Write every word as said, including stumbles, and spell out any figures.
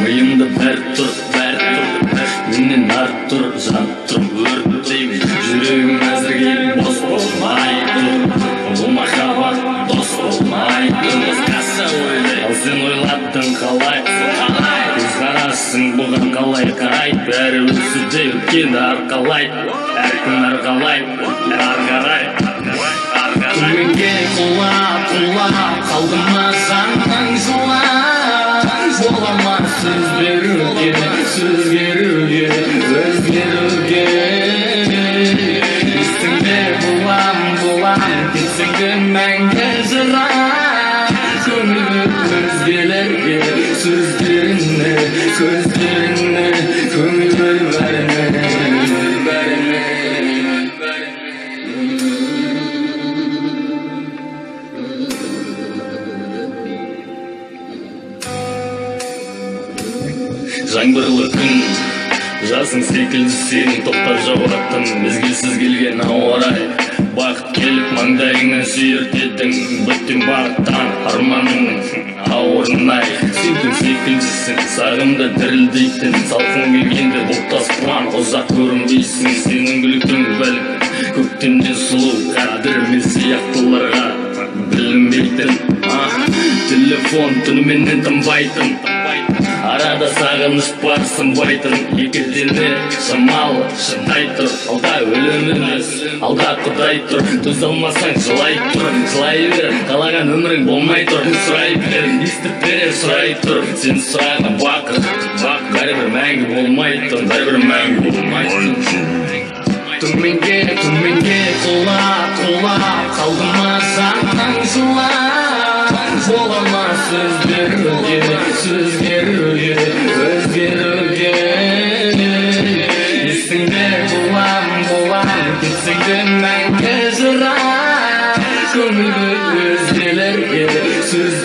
миымда бәрі тұр, бәрі тұр, менен арып тұр, жанып тұрып өрттеймін. Жүрегім әзірге бос болмай тұр, бұл махаббат дос болмай тұр. Ал сен ойладың қалай, көзқарасың бұған қалай қарай, бәрі өсуде өткенді арқалайды, әркім арқалайды, ар қарай. Төменге құлап, құлап қалды ма жаның жылап, бола ма сөз беруге, сөз беруге, өзгеруге. Естіңде болам, болам, кетсең де мәңгі жырап, көңіл өзгелерге, сөздеріне, көздеріне, көңіл бәріне, бәріне. Жаңбырлы күн, жасың секілді сенің тоқтап жауатын, мезгілсіз келген ауа райы. Бақыт келіп маңдайыңнан сүйрететін, бүттің бағыттан арманыңның ауырынай. Сен күн секілдісің, сағымда дірілдейтін, салқын келгенде бұлттас план, ұзақ көрінбейсің. Сенің күлкің бәлік, көктемден сұлу, қадірмен сияқтыларға білінбейтін. Телефон түніменен тынбайтын, арада сағыныш бар сынбайтын. Екі дене шамалы шыдай тұр, алда өлім емес, алда құдай тұр. Төзе алмасаң жылай тұр, жылай бер, қалаған өмірің болмай тұр. Сұрай бер, естіп берер сұрай тұр, сен сұраған бақыт, бақ бәрібір мәңгі болмай тұр, бәрібір мәңгі болмай тұр. Төменге, төменге құлап, құлап қалды ма жаның жылап, бола ма сөз беруге, сөз беруге, өзгеруге. Естіңде болам, болам, кетсең де мәңгі жырап, көңілді өзгелерге, сөз